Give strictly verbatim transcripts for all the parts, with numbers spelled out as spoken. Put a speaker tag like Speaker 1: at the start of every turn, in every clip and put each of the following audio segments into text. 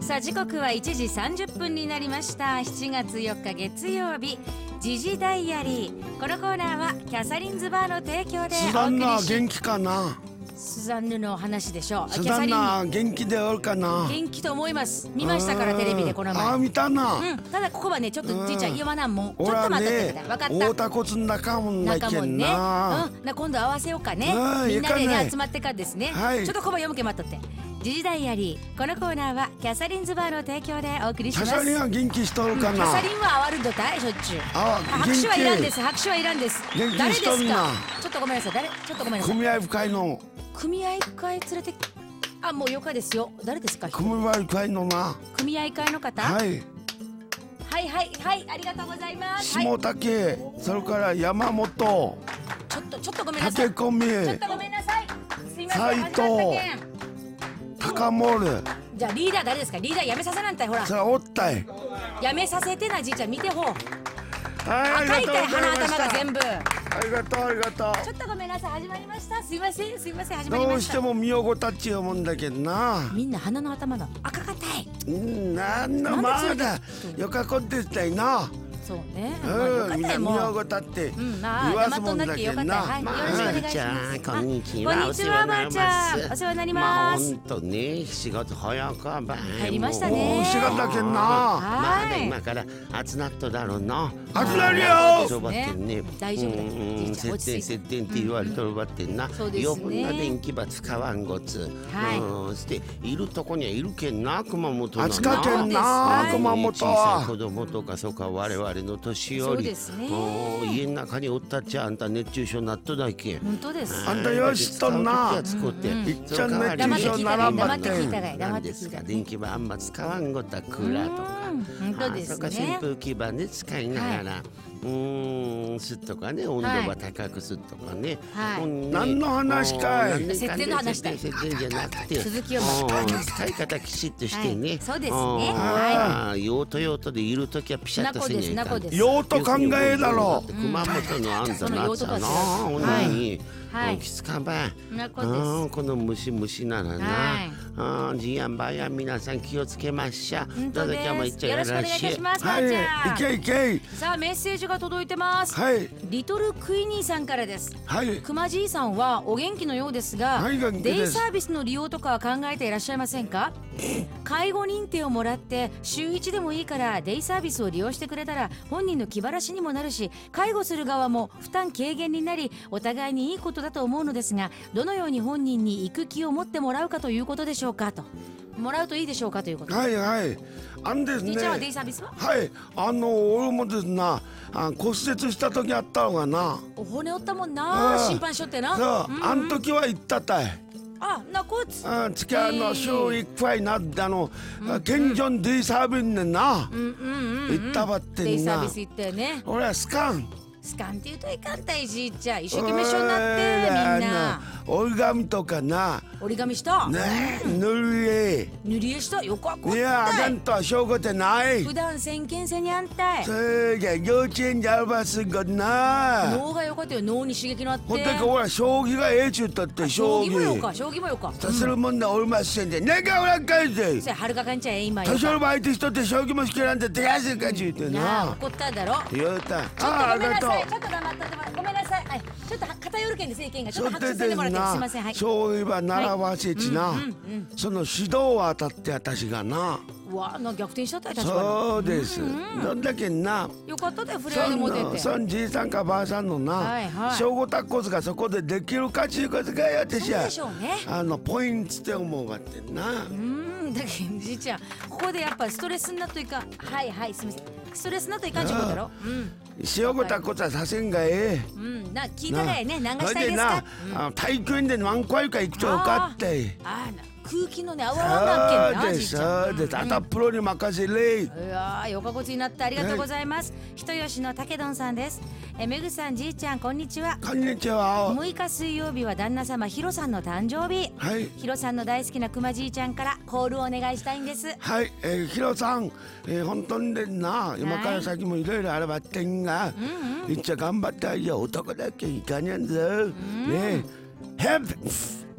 Speaker 1: さあ時刻はいちじさんじゅっぷんになりました。しちがつよっか月曜日、時事ダイアリー。このコーナーはキャサリンズバーの提供で
Speaker 2: スザンナ
Speaker 1: お送りし、
Speaker 2: 元気かな。
Speaker 1: スザンヌの話でしょう。
Speaker 2: スザンナ元気でおるかな。
Speaker 1: 元気と思います。見ましたからテレビでこの前。
Speaker 2: ああ見たな。
Speaker 1: うん。ただここはねちょっとじいちゃん言わなんもん。ちょっと
Speaker 2: 俺は
Speaker 1: 待ってく
Speaker 2: ね
Speaker 1: ださい。分かった。
Speaker 2: 大田骨の中もんな
Speaker 1: 中もんね。
Speaker 2: けんな。
Speaker 1: うん。な今度合わせようかね。
Speaker 2: うん
Speaker 1: みんなで
Speaker 2: いいかね
Speaker 1: ね集まってからですね。
Speaker 2: はい
Speaker 1: ちょっとこば読むけ待っとって。時事ダイアリー。このコーナーはキャサリンズバーの提供でお送りします。
Speaker 2: キャサリンは元気しとるかな。
Speaker 1: キャサリンはあわるんどたいしょっちゅう。
Speaker 2: あ
Speaker 1: 拍手はいらんです。拍手はいらんです。
Speaker 2: 元気
Speaker 1: 誰ですか。
Speaker 2: しとるな。
Speaker 1: ちょっとごめんなさい。誰？ちょっとごめんなさい。
Speaker 2: 組合会の
Speaker 1: 組合会連れて。あ、もうよかですよ。誰ですか。
Speaker 2: 組合会のな。
Speaker 1: 組合会の方。
Speaker 2: はい。
Speaker 1: はいはいはいありがとうございます。
Speaker 2: 下竹、それから山本。
Speaker 1: ちょっとちょっとごめんなさい。
Speaker 2: 竹込み。
Speaker 1: ちょっとごめんなさい。すいません。
Speaker 2: 斉藤
Speaker 1: 始まったけん
Speaker 2: 高森。
Speaker 1: じゃあリーダー誰ですか。リーダーやめさせなんたいほら。
Speaker 2: それおったい。
Speaker 1: やめさせてなじいちゃん見てほう。
Speaker 2: はい、
Speaker 1: 赤いたい鼻頭が全部。
Speaker 2: ありがとうありがと
Speaker 1: ちょっとごめんなさい始まりました。すいませんすいません始
Speaker 2: う。
Speaker 1: まりました。
Speaker 2: どうしても見よごたっちゅうもんだけどな。
Speaker 1: みんな鼻の頭が赤かたい。
Speaker 2: うんなんのまだよかこってたいな。
Speaker 1: そうね。
Speaker 2: う
Speaker 1: まあよか
Speaker 2: ん、みん
Speaker 1: ったよもう。
Speaker 2: な見よごたって
Speaker 1: うん、まあ
Speaker 2: 言わす
Speaker 1: 黙っとんな
Speaker 2: もんだけど
Speaker 1: きゃよかったよ。
Speaker 2: な。
Speaker 1: はい、よ
Speaker 2: まあ
Speaker 1: ろしくお願いします。
Speaker 3: じゃあこんにちは。
Speaker 1: こんにちはおばあちゃん。お世話になり
Speaker 3: まあ
Speaker 1: ます。
Speaker 3: 本当ね、しがつ早かばい。
Speaker 1: 入りました
Speaker 2: お
Speaker 1: ね
Speaker 2: おしがたけんな。
Speaker 3: まだ
Speaker 1: はい
Speaker 3: 今から集まっとだろうな。
Speaker 2: 集まるよ
Speaker 3: そうばってんね。
Speaker 1: 大丈夫だよ
Speaker 3: うん
Speaker 1: じいちゃん落ち着いて
Speaker 3: 接点接点って言われとるばってんな。
Speaker 1: そうですね
Speaker 3: 余分な電気ば使わんごつ。
Speaker 1: はい
Speaker 3: うんしているとこにはいるけんな、熊本のな。
Speaker 2: 秋田県な
Speaker 1: はい
Speaker 2: 熊本
Speaker 3: 小さい子
Speaker 2: は。
Speaker 3: 供とかそうか我々の年
Speaker 1: そう
Speaker 3: 寄り。
Speaker 1: ですね。
Speaker 3: うん家の中におったっちゃあんた熱中症なっとだけ。
Speaker 1: 本当です。
Speaker 2: あんたよしとんな。
Speaker 3: 使う時は使うて
Speaker 1: うんうん
Speaker 2: いっちゃん熱中症ならんばってん。
Speaker 1: 黙って聞いたがい黙
Speaker 3: なん
Speaker 1: って聞いたがい。
Speaker 3: ですか電気ばあんま使わんごたクーラーとか
Speaker 1: うん本当です
Speaker 3: あとか扇
Speaker 1: ね。
Speaker 3: 風機ばね使いながら、うーんすっとかね温度ば高くすっとかね、
Speaker 1: はい
Speaker 3: うん
Speaker 2: 何の話かい
Speaker 3: うん
Speaker 1: 設定の話だよ
Speaker 3: 設定設定じゃなくて
Speaker 1: 続きを
Speaker 3: うん使い方きちっとしてね、
Speaker 1: はいそうですね
Speaker 3: うん
Speaker 1: は
Speaker 3: あー用途用途でいるときはピシャッとせにゃいかん
Speaker 1: なこです
Speaker 2: 用途考えだろ。
Speaker 3: 熊本のあんたのあつさな
Speaker 1: その用途が違う
Speaker 3: ほんなに
Speaker 1: はい
Speaker 3: きつかば
Speaker 1: なこです。
Speaker 3: うんこの虫虫ならな、
Speaker 1: はい
Speaker 3: あーじいやんばあやん皆さん気をつけまっしゃ。
Speaker 1: 本当
Speaker 3: どうぞ今日も
Speaker 1: です。
Speaker 3: 一丁よ
Speaker 1: よろしくお願いい
Speaker 3: ろしい
Speaker 1: たします。ば
Speaker 2: はい、
Speaker 1: あち
Speaker 2: い
Speaker 1: ゃん。
Speaker 2: けいけ。
Speaker 1: さあメッセージが届いてます。
Speaker 2: はい
Speaker 1: リトルクイニーさんからです。
Speaker 2: はい。
Speaker 1: くまじいさんはお元気のようですが、
Speaker 2: はい元気です
Speaker 1: デイサービスの利用とかは考えていらっしゃいませんか？介護認定をもらって週いちでもいいからデイサービスを利用してくれたら本人の気晴らしにもなるし、介護する側も負担軽減になりお互いにいいことだと思うのですが、どのように本人に育休を持ってもらうかということでしょうかと。もらうといいでしょうかということ。
Speaker 2: はいはい。あんですね。
Speaker 1: じいちゃんはデイサービスは
Speaker 2: はい。あの俺もですな、あ骨折した時あったのがな。
Speaker 1: お骨折ったもんな、
Speaker 2: うん
Speaker 1: 審判しょってな。
Speaker 2: そう、
Speaker 1: んん
Speaker 2: あん時は行ったたい。
Speaker 1: あ、なこつ。
Speaker 2: あ、つきあの
Speaker 1: へー
Speaker 2: 週一回なってあの健常デイサービスねんな。
Speaker 1: うんうんうん、うん。
Speaker 2: 行ったばってんな
Speaker 1: デイサービス行ってね。
Speaker 2: 俺はスカン。
Speaker 1: スカンって言うといかんたいじいちゃん。一生懸命一緒になってみんな。
Speaker 2: あの折り紙とかな。
Speaker 1: 折り紙した。
Speaker 2: ねえ、塗り絵。
Speaker 1: 塗り絵した。よくわかっ
Speaker 2: いや、あ
Speaker 1: たい。
Speaker 2: かんとはしょうがてない。
Speaker 1: 普段先見せにあんたい。
Speaker 2: それじゃ幼稚園じゃあるばすごな。
Speaker 1: 脳がよかったよ。脳に刺激のあって。
Speaker 2: ほんとに俺は将棋がええちゅうったって
Speaker 1: 将
Speaker 2: 将棋。
Speaker 1: 棋もよか。将棋もよか。
Speaker 2: さするもんだおりませんで、ねがおらんかいぜ。
Speaker 1: それはるかかんちゃえ今よか。
Speaker 2: 年寄りも相手しとって将棋も好きなんて手汗かちゅうて
Speaker 1: なあ
Speaker 2: な。
Speaker 1: 怒っただろ。
Speaker 2: 言うた。
Speaker 1: ちょっと
Speaker 2: ああ、あ
Speaker 1: ごめんなさい。
Speaker 2: りがとう。
Speaker 1: ちょっと黙っててもらってごめんなさい。はい。ちょっと偏るけんです意見がちょっと
Speaker 2: それで
Speaker 1: 拍手させてもらって
Speaker 2: な
Speaker 1: すいません。はい。
Speaker 2: 将棋は習わせちな。その指導を当たって私がな。
Speaker 1: うわ、なんか逆転しちゃったよ確かに。
Speaker 2: そうです。どんだけな。
Speaker 1: よかったで触れ合い
Speaker 2: そん
Speaker 1: でも出て。
Speaker 2: のそんじいさんかばあさんのな、
Speaker 1: はいはい
Speaker 2: 正午タッコスがそこでできるかちゅうことがやってしゃ
Speaker 1: そうでしょうね。
Speaker 2: あのポイントって思うがってんな。
Speaker 1: うーん、だけどじいちゃんここでやっぱストレスになっといかん。はいはいすみません。ストレスになっといかんちゅうことだろ。うん
Speaker 2: 正午タッコスはさせんがええ。
Speaker 1: うんな聞いたがえね。何がしたいです
Speaker 2: な
Speaker 1: か。
Speaker 2: あの体育園で何回か行くとよかって。
Speaker 1: あーな空気のねあわわなっけんな
Speaker 2: そうです
Speaker 1: じいちゃん。
Speaker 2: そうです。あとはプロに任せれ。
Speaker 1: いやーよかこつになってありがとうございます。人吉のたけどんさんです。えめぐさんじいちゃんこんにちは。
Speaker 2: こんにちは。
Speaker 1: むいか水曜日は旦那様ひろさんの誕生日。
Speaker 2: はい
Speaker 1: ひろさんの大好きなくまじいちゃんからコールをお願いしたいんです。
Speaker 2: はい、えー、ヒロさん、えー、本当にでんな、今から先もいろいろあればってんが、いっちゃ頑張ってあげよう、男だけいかにゃんぞ。ねえ、ヘップ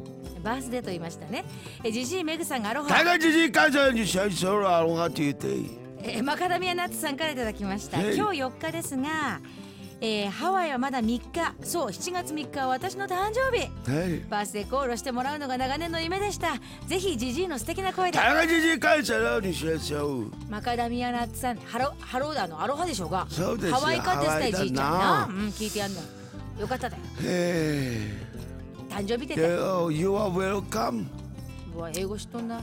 Speaker 1: バースデーと言いましたね。えジジイメグさんがアロハ、
Speaker 2: 다가 지지 가서 셔 서로 아롱아 뒤에
Speaker 1: えマカダミアナッツさんからいただきました。
Speaker 2: はい
Speaker 1: 今日よっかですが、えーハワイはまだみっか、そうしちがつみっかは私の誕生日。
Speaker 2: 에이
Speaker 1: バースデーコールをしてもらうのが長年の夢でした。ぜひジジイの素敵な声で。
Speaker 2: 다가 지지 가서 셔
Speaker 1: マカダミアナッツさん、ハロハローだのアロハでしょうが、
Speaker 2: そうですよ
Speaker 1: ハワイかですたいじいちゃんな、
Speaker 2: ハワイだな
Speaker 1: うん、聞いてやんのよかっただよ。
Speaker 2: 에이
Speaker 1: 誕生日ってて
Speaker 2: You are welcome
Speaker 1: うわ英語知っとんな。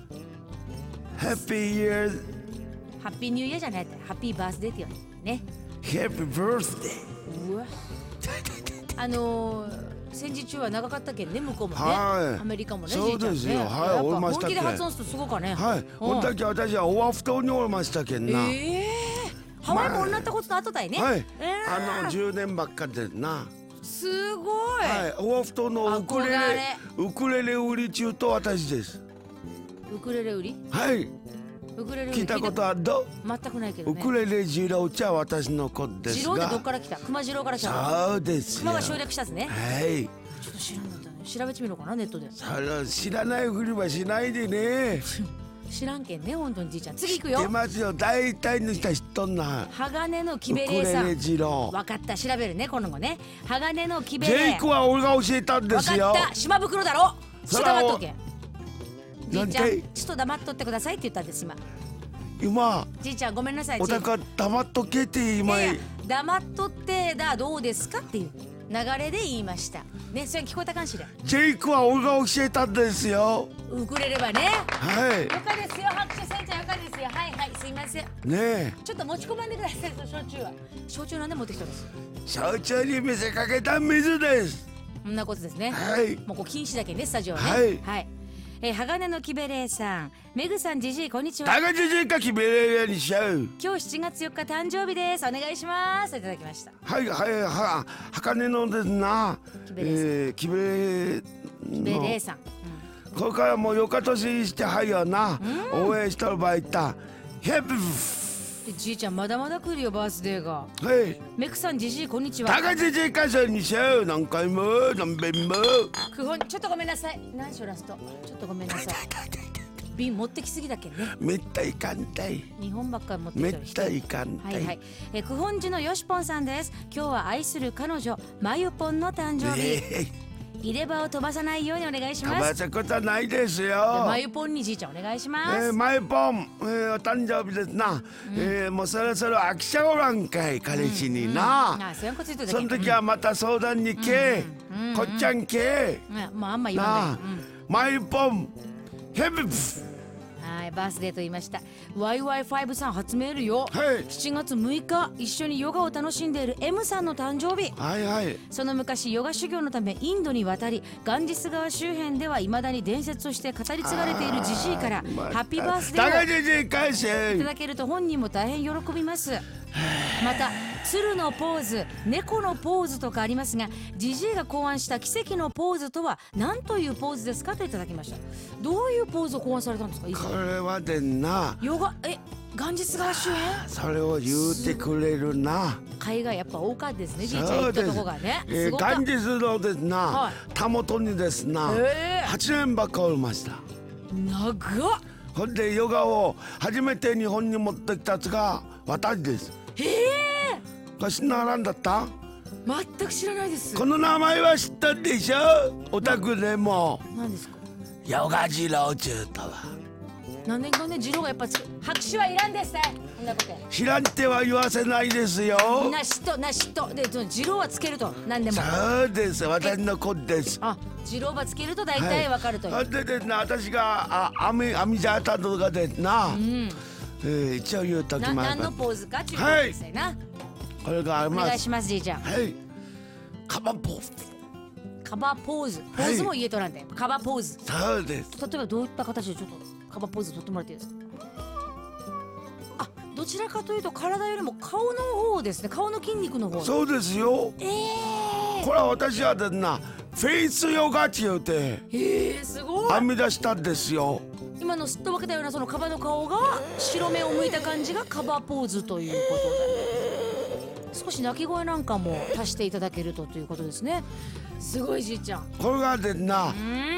Speaker 2: Happy year
Speaker 1: ハッピーニューイヤーじゃないって、ハッピーバースデーって言われね。
Speaker 2: Happy birthday
Speaker 1: うわあのー、戦時中は長かったけんね、向こうもね、
Speaker 2: はい
Speaker 1: アメリカもね、
Speaker 2: そうですよ
Speaker 1: じいちゃんね、
Speaker 2: はい
Speaker 1: やっぱ
Speaker 2: おりましたっけ
Speaker 1: 本気で発音するとすごかね。
Speaker 2: はいこんだけ私はオアフ島におりましたけんな
Speaker 1: ええー、ハワイも女ったことの後だいね。
Speaker 2: はい
Speaker 1: えー
Speaker 2: あのじゅうねんばっかでな
Speaker 1: すごい、
Speaker 2: はいオアフ島のウクレレ
Speaker 1: 憧れ
Speaker 2: ウクレレ売り中と私です
Speaker 1: ウクレレ売り
Speaker 2: はい
Speaker 1: ウクレレ売り
Speaker 2: 聞いたことあるど
Speaker 1: 全くないけどね。
Speaker 2: ウクレレ二郎茶は私の子です
Speaker 1: 次郎ってどっ
Speaker 2: が
Speaker 1: から来た？熊次郎から来たの？
Speaker 2: そうですよ
Speaker 1: 熊が省略したっすね。
Speaker 2: はい
Speaker 1: ちょっと知らんかったね。調べてみようかなネットで。
Speaker 2: それ知らないふりはしないでね
Speaker 1: 知らんけんね本当にじいちゃん。次行くよ。
Speaker 2: 出ますよ大体の人は知っとんな
Speaker 1: 鋼のキ
Speaker 2: ウク
Speaker 1: ベレーさん。
Speaker 2: レレ二郎
Speaker 1: わかった調べるねこの子ね。鋼のキベ
Speaker 2: ジ
Speaker 1: レー。
Speaker 2: ェイクは俺が教えたんで
Speaker 1: わか
Speaker 2: すよ
Speaker 1: った島袋だろ。ちょっと黙っとけ。じ
Speaker 2: なん
Speaker 1: いちゃん
Speaker 2: て
Speaker 1: ちょっと黙っとってくださいって言ったんです今。
Speaker 2: 今
Speaker 1: じいちゃんごめんなさい。
Speaker 2: おたか黙っとけって今
Speaker 1: いやいや黙っとってだどうですかっていう流れで言いましたね。それ聞こえたかんしれ。
Speaker 2: ジェイクは俺が教えたんですよ
Speaker 1: ウクレレはね。
Speaker 2: はい
Speaker 1: よかですよ拍手せんちゃんよかですよ。はいはいすいません。
Speaker 2: ねえ
Speaker 1: ちょっと持ち込まんでくださいその焼酎は。焼酎なんで持ってきたんです。
Speaker 2: 焼酎に見せかけた水です
Speaker 1: そんなことですね。
Speaker 2: はい
Speaker 1: もうこう禁止だけねスタジオはね。
Speaker 2: はい
Speaker 1: はい。えー、鋼のキベレーさん、メグさん、ジジイこんにちは。
Speaker 2: 高知人か決めれるようにしちゃう
Speaker 1: 今日しちがつよっか誕生日です。お願いします。いただきました。
Speaker 2: はいはいは鋼のですな
Speaker 1: キベレーさん
Speaker 2: えーキベレ
Speaker 1: キベレ
Speaker 2: の
Speaker 1: ーさん。
Speaker 2: これからもよかとししてはいよな応援しとる場合いたヘッピ
Speaker 1: でじいちゃんまだまだ来るよバースデーが。
Speaker 2: ーはい
Speaker 1: メグさん、ジジイこんにちは。
Speaker 2: 高知人かそにしちゃう何回も何遍も
Speaker 1: くほんちょっとごめんなさい。何しょラスト。ちょっとごめんなさい。瓶持ってきすぎだっけね。
Speaker 2: めったいかんたい
Speaker 1: 日本ばっかり持ってきてる
Speaker 2: めったいかんた
Speaker 1: はいはいい。えー、九本寺のよしぽんさんです。今日は愛する彼女まゆぽんの誕生日。
Speaker 2: え
Speaker 1: 入れ歯を飛ばさないようにお願いしま。
Speaker 2: ー飛ばすことはないです
Speaker 1: で
Speaker 2: よ
Speaker 1: まゆぽんにじいちゃんお願いします。
Speaker 2: えー、マイポン、えー、お誕生日ですな、えー、もうそろそろ飽きちゃおらんかい彼氏にな、
Speaker 1: あ、そういうこと言うとだけ
Speaker 2: その時はまた相談にけ、こっちゃんけ、
Speaker 1: うん、うんまああんま言わ
Speaker 2: なあ
Speaker 1: ない。
Speaker 2: マイポンヘビプ
Speaker 1: はい、バースデーと言いました。ワイワイファイブ さん初メールよ。
Speaker 2: はい
Speaker 1: しちがつむいか一緒にヨガを楽しんでいる M さんの誕生日。
Speaker 2: はいはい
Speaker 1: その昔ヨガ修行のためインドに渡りガンジス川周辺ではいまだに伝説として語り継がれているジジイからハッピーバースデーを
Speaker 2: 高知人返せ
Speaker 1: いただけると本人も大変喜びます。また鶴のポーズ、猫のポーズとかありますが、ジジイが考案した奇跡のポーズとは何というポーズですかといただきました。どういうポーズを考案されたんですか？以前
Speaker 2: これはでんな
Speaker 1: ヨガえガンジス川周辺
Speaker 2: それを言うてくれるな
Speaker 1: 海外やっぱ多かったですね。じいちゃん行った
Speaker 2: そうです
Speaker 1: とこがね、
Speaker 2: えー、
Speaker 1: すごかった
Speaker 2: 元日のですな、
Speaker 1: はい
Speaker 2: たもとにですな、
Speaker 1: へー
Speaker 2: はちねんばっかおりました
Speaker 1: 長っ。
Speaker 2: ほんでヨガを初めて日本に持ってきたやつが私です
Speaker 1: へえ
Speaker 2: これ知らなんだった
Speaker 1: 全く知らないです。
Speaker 2: この名前は知ったでしょお宅でも
Speaker 1: 何ですか？
Speaker 2: ヨガジローチューとは
Speaker 1: 何年かねジローがやっぱつく拍手はいらんですね。こんなこと
Speaker 2: 知らんては言わせないですよ
Speaker 1: なしとなしとでそのジローはつけると何でも。
Speaker 2: そうです私の子です
Speaker 1: あ、ジローはつけると大体わかるという。
Speaker 2: ほんでですな私があ網網じゃったとかですな、
Speaker 1: うん。
Speaker 2: えー、一応言うとき
Speaker 1: な
Speaker 2: ます
Speaker 1: 何のポーズかっていうことですよな。
Speaker 2: これがあり
Speaker 1: お
Speaker 2: ます
Speaker 1: 願いしますじいちゃん。
Speaker 2: はいカバンポーズ
Speaker 1: カバーポーズ。ポーズも言えとらんで。カバーポーズ。
Speaker 2: そうです
Speaker 1: 例えばどういった形でちょっとカバーポーズ取ってもらっていいですか？あ、どちらかというと体よりも顔の方ですね。顔の筋肉の方。
Speaker 2: そうですよ
Speaker 1: ええ
Speaker 2: これは私はですなフェイスヨガって言うて
Speaker 1: ー。えー、すごい。
Speaker 2: 編み出したんですよ
Speaker 1: 今のすっとぼけたようなそのカバの顔が白目を向いた感じがカバーポーズということで、少し鳴き声なんかも足していただけるとということですね。すごいじいちゃん。
Speaker 2: これがですな
Speaker 1: うん。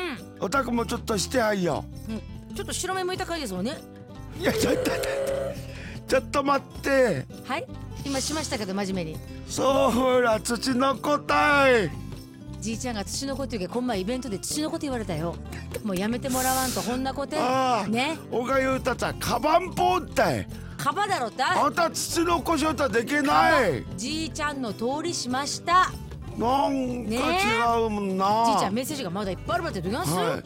Speaker 2: おたくもちょっとしてあいよ。
Speaker 1: うん、ちょっと白目向いた感じですもんね。
Speaker 2: いやちょっとちょっと待って。
Speaker 1: はい、今しましたけど真面目に。
Speaker 2: そうほら土の子たい。
Speaker 1: じいちゃんが土の子って言うけど、こん前イベントで土の子って言われたよ。もうやめてもらわんと、こんな子てね。
Speaker 2: おが言うたったカバンポーったい。
Speaker 1: カバだろった
Speaker 2: あんた土の子しょったできない。
Speaker 1: じいちゃんの通りしました。
Speaker 2: なんか違うもんな。
Speaker 1: じいちゃんメッセージがまだいっぱいあるわってどぎます、
Speaker 2: はい、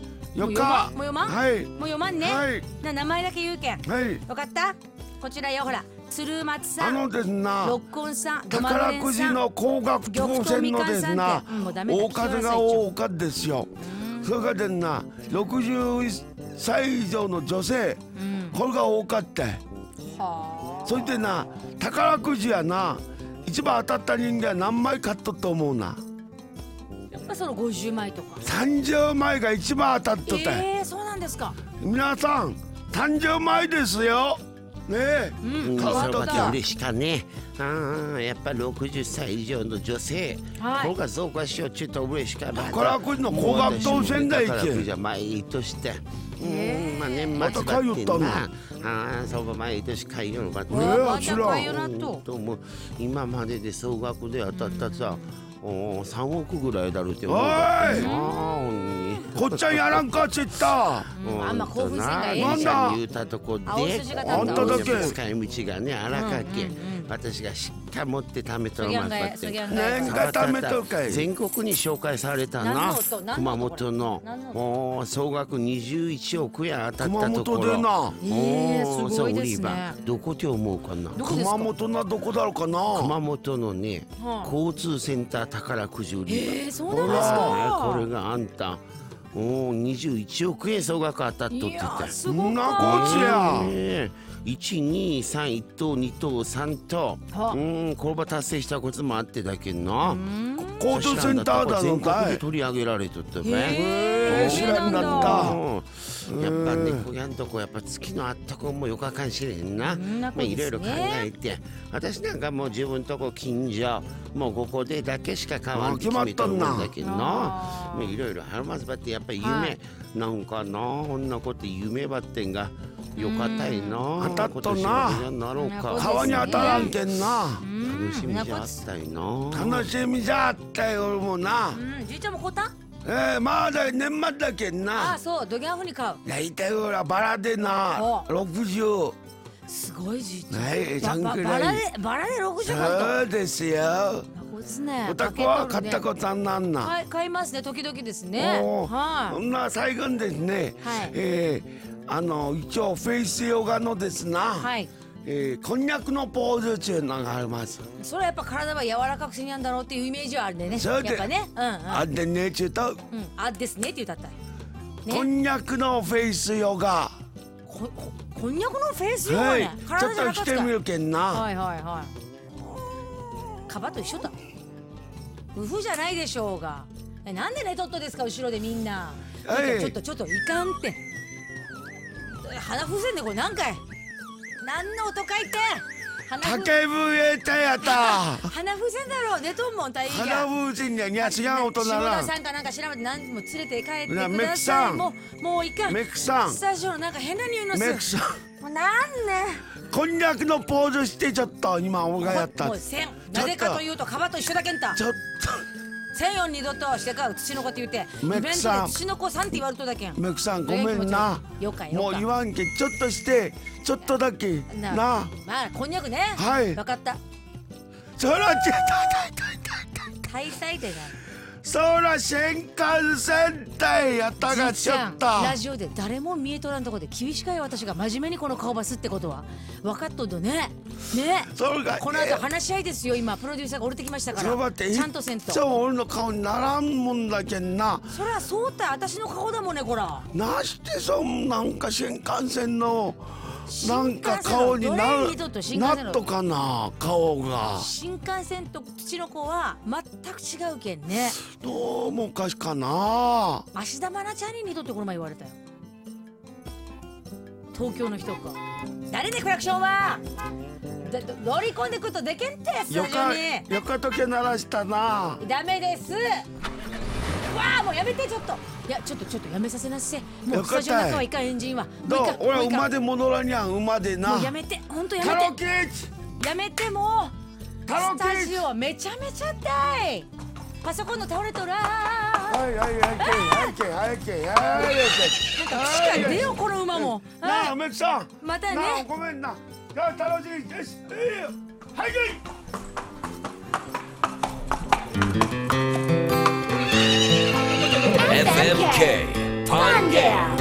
Speaker 2: よ
Speaker 1: かもう読まん、
Speaker 2: はい、
Speaker 1: もう読まんね、
Speaker 2: はい、
Speaker 1: な名前だけ言うけん、
Speaker 2: はい、
Speaker 1: 分かった。こちらよ、ほら鶴松さん、
Speaker 2: あのですな、
Speaker 1: 六根さん、
Speaker 2: 宝くじの高額当選のですな、
Speaker 1: うん、
Speaker 2: 大数が多かですよ。それからですな、ろくじゅういっさい以上の女性、うん、これが多かった。はあ。それでな、宝くじやな、一番当たった人間は何枚買っとったと思うな。
Speaker 1: やっぱそのごじゅうまいとか
Speaker 2: さんじゅうまいが一番当たっとった。
Speaker 1: えー、そうなんですか。
Speaker 2: 皆さんさんじゅうまいですよねえ、
Speaker 3: うん、変わった。嬉しかね。ああ、やっぱろくじゅっさい以上の女性、はい、これが増加しようちょっと嬉しかった。宝くじの高額当選だいけ。宝くじは毎年して、うん、まあ年末だってんな。ああ、そうか、毎年買いよるかって。
Speaker 1: ねえ、あちらん
Speaker 3: ともう今までで総額で当たったさ、おさんおくぐらいだろうって思うからな。
Speaker 2: こっちゃんやらんかちった。
Speaker 1: あんま興奮せんがええ。
Speaker 3: なんだ言うたとこで、
Speaker 1: あ
Speaker 2: んただけ
Speaker 3: 使い道がね荒かけ、私がしっかり持って貯めとるますって。
Speaker 2: 何が貯めとるかい。
Speaker 3: 全国に紹介されたな。熊本のお総額にじゅういちおくや当たったところ。
Speaker 2: 熊本でな。
Speaker 1: えー、すごいですね。
Speaker 3: どこって思うかな。
Speaker 2: 熊本などこだろうかな。
Speaker 3: 熊本のね、交通センター宝くじ売り場。
Speaker 1: えー、そうなんですか。
Speaker 3: これがあんた。おお、にじゅういちおくえん総額当たっとってた。
Speaker 1: すごいな
Speaker 2: こちや。
Speaker 3: いち、に、さん、いっ等、に等、さん等。うん、これは達成したこともあってだけどな。
Speaker 2: 交通センターだのかい。
Speaker 3: 全国で取り上げられとったべ。
Speaker 2: へえ、知らんだった。
Speaker 3: やっぱね、こやんとこやっぱ月のあったこもよかかんしれんな。まあいろいろ考えて、私なんかもう自分とこ近所、もうここでだけしか買わんって決めとるんだけどな。まあいろいろありますばってやっぱり夢なんかな、こんなこと夢ばってんがよかったいな。
Speaker 2: 当たっとな。川に当たらんけんな。
Speaker 3: 楽しみじゃあったいな。
Speaker 2: 楽しみじゃあったよ俺もな。
Speaker 1: じいちゃんもこた？
Speaker 2: えー、まだ年末だけんな。
Speaker 1: ああ、そう、ドギャンフに買う。
Speaker 2: 大体ほらバラでなろくじゅう。
Speaker 1: すごいじいちゃん。
Speaker 2: はい、
Speaker 1: バラでバラでろくじゅう買うと。
Speaker 2: そうですよ。おたくは買ったことあんなんな。
Speaker 1: はい、買いますね、時々ですね。
Speaker 2: はい。そんな最後にですね、えー、あの一応フェイスヨガのですな。はい。えー、こんにゃくのポーズっていうのがあります。
Speaker 1: それはやっぱ体は柔らかくせにゃんだろうっていうイメージはあるんでね。やっぱね。うんうん。
Speaker 2: あってねちゅうと。うん。
Speaker 1: あですねって言ったった。
Speaker 2: こんにゃくのフェイスヨガ。
Speaker 1: こここんにゃくのフェイスヨガね。
Speaker 2: ちょっと来てみるけんな。
Speaker 1: はいはいはい。カバと一緒だ。夫婦じゃないでしょうが。え、なんで寝とっとですか後ろでみんな。ちょっとちょっといかんって。鼻風船でこれ何回。何の音かいって
Speaker 2: 竹笛たやった
Speaker 1: 鼻風船だろう、寝とんもん大変。
Speaker 2: 鼻風船にゃにゃ違う音なら
Speaker 1: 下田さんかなんか調べて何も連れて帰ってください。
Speaker 2: メクさん
Speaker 1: もうもういかん。
Speaker 2: メクさん
Speaker 1: スタジオのなんか変な匂いのす
Speaker 2: メクさん
Speaker 1: もうなんね
Speaker 2: こんにゃくのポーズしてちょっと今俺がやった。
Speaker 1: もうせんなぜかというとカバと一緒だけんた
Speaker 2: ちょっと
Speaker 1: せんよん二度としてか土の子って言ってイベントで土の子さんって言われとだけん。
Speaker 2: メクさんごめんな。
Speaker 1: よかよか
Speaker 2: もう言わんけちょっとしてちょっとだけな。ま
Speaker 1: あこんにゃくね。
Speaker 2: はい
Speaker 1: 分かった。
Speaker 2: そらちゃ
Speaker 1: 大祭でな
Speaker 2: そら新幹線隊やったがちょっと
Speaker 1: ラジオで誰も見えとらんとこで厳しかい私が真面目にこの顔ばすってことは分かっとんどね。ね
Speaker 2: そが
Speaker 1: この後話し合いですよ。今プロデューサーが降りてきましたからちゃんとせんと。
Speaker 2: そう俺の顔にならんもんだけんな。
Speaker 1: そりゃそうた私の顔だもんねこら。
Speaker 2: なしてそんなんか新幹線のなんか顔になるなっとかな顔が。
Speaker 1: 新幹線と土の子は全く違うけんね。
Speaker 2: どうもおかしかな。
Speaker 1: 芦田愛菜ちゃんに似とってこの前言われたよ。東京の人か。誰でクラクションは乗り込んでくるとでけんってスタジオに。
Speaker 2: よかとけ鳴らしたな。
Speaker 1: ダメです。 あもうやめてちょっと。いやちょっとちょっとやめさせなっせ。もうスタジオの中はいかんエンジンは。
Speaker 2: どう俺馬で戻らにゃん馬でな。
Speaker 1: もうやめて本当やめて。
Speaker 2: タロケーチ
Speaker 1: やめてもう。
Speaker 2: タロケーチ
Speaker 1: スタジオはめちゃめちゃ大い。パソコンの倒れとら
Speaker 2: はいはいはいけはいけはいけはいけ
Speaker 1: はい出よこの馬も。
Speaker 2: なあ梅木さん
Speaker 1: またね。
Speaker 2: なあごめんな。じゃあ楽しいですはいけい
Speaker 4: エフエムケー Pangea